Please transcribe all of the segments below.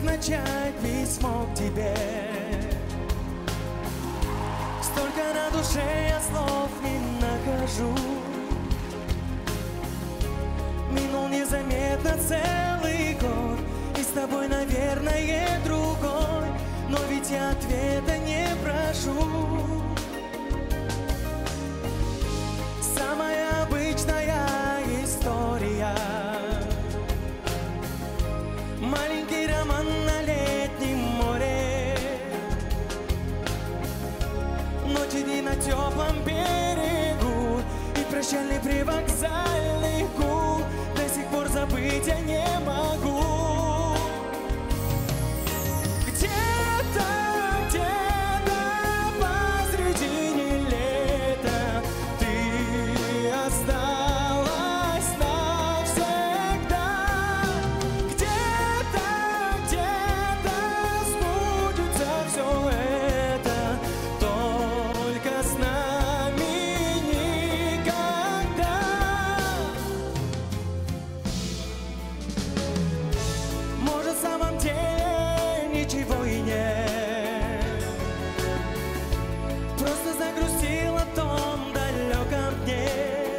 как начать письмо к тебе. Столько на душе я слов не нахожу. Минул незаметно целый год, и с тобой, наверное, другой. Но ведь я ответа не прошу. Самая обычная история. Маленький роман на летнем море. Ночи дни на теплом берегу и прощальный привокзальный гул. До сих пор забыть я не могу. Где-то посредине лета ты осталась навсегда. Где-то сбудется все это, только с нами никогда. Может, в самом деле ничего и нет. Просто загрустила в том далеком дне.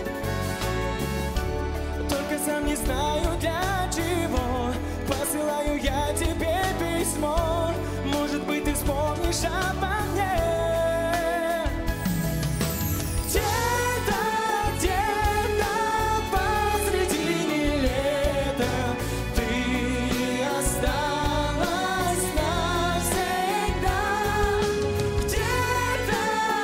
Только сам не знаю для чего посылаю я тебе письмо. Может быть, ты вспомнишь обо мне. Где-то посредине лета ты осталась навсегда. Где-то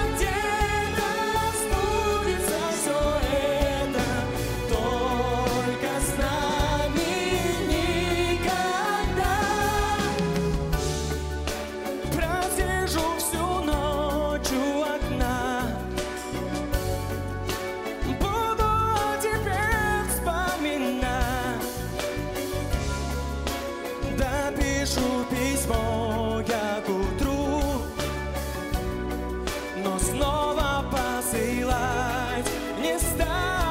сбудется все это, только с нами никогда. Просижу всю ночь у окна, буду о тебе вспоминать. Допишу письмо я к утру, но снова посылать не стану.